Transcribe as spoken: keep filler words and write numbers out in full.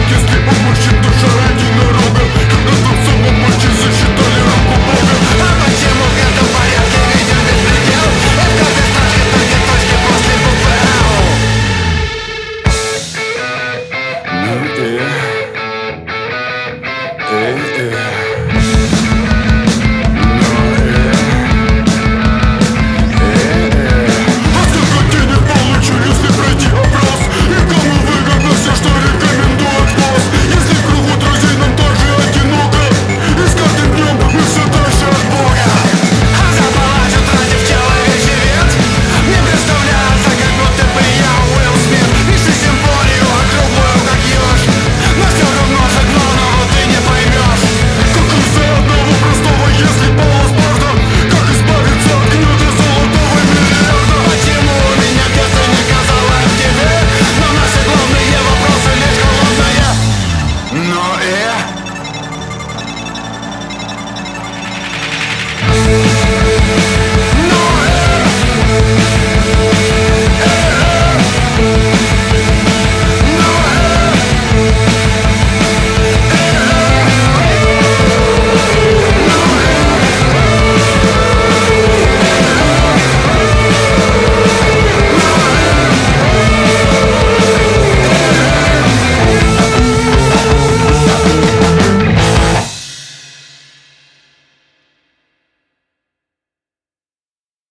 Если у мужчин душа ради народа, когда тот самый мальчик засчитали руку Бога. А почему в этом порядке виден беспредел? И в каждой строчке только точки после буквы Л. Ну э, э, э